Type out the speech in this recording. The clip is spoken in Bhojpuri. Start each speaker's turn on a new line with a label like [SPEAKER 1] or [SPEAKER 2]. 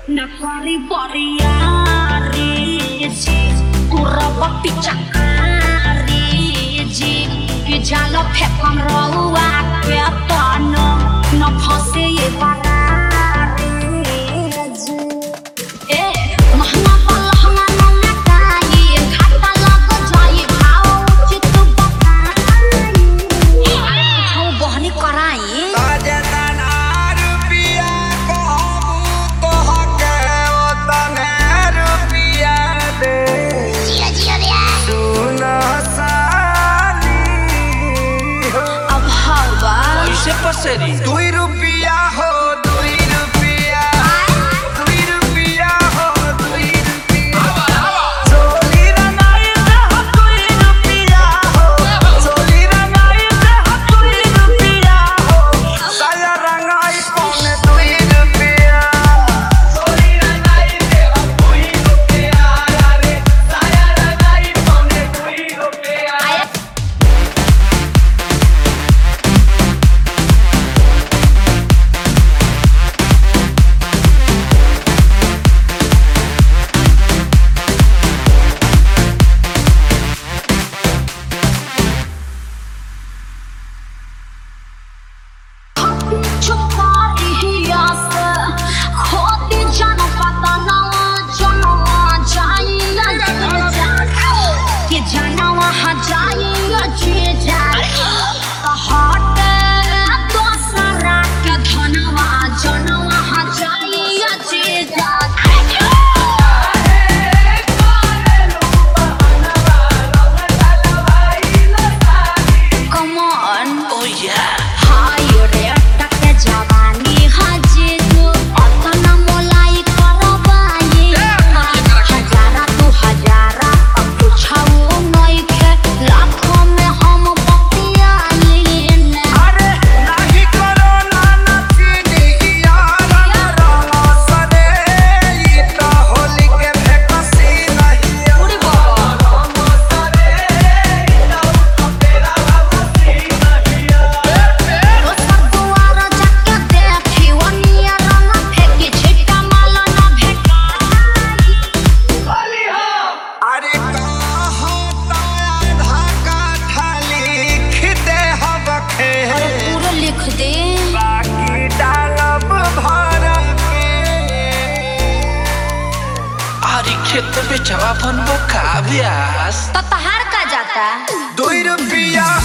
[SPEAKER 1] Nakari bariari ji kuraba pichakari ji ki jalo phekam rawa ke tano na phase ye barari ji e mahanga palhanga na kai khata lag jai bhao chit bakai chho bahni karai
[SPEAKER 2] पसेरी 2 रुपया हो 2 रुपया 2 रुपया हो 2 रुपया चोली रंगाई से हो 2 रुपया हो चोली रंगाई से हो 2 रुपया हो साया रंगाई पौने 2 रुपया चोली रंगाई से हो 2 रुपया रे साया रंगाई पौने 2 रुपया खेत बेचवा फन बका ब्यास
[SPEAKER 1] तो तहार का जाता
[SPEAKER 2] 2 रुपया